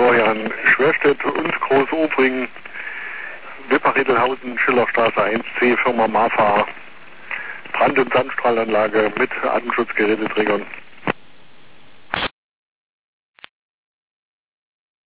Florian Schwerstedt und Groß-Obringen, Wipper-Riedelhausen, Schillerstraße 1C, Firma Mafa, Brand- und Sandstrahlanlage mit Atemschutzgeräteträgern.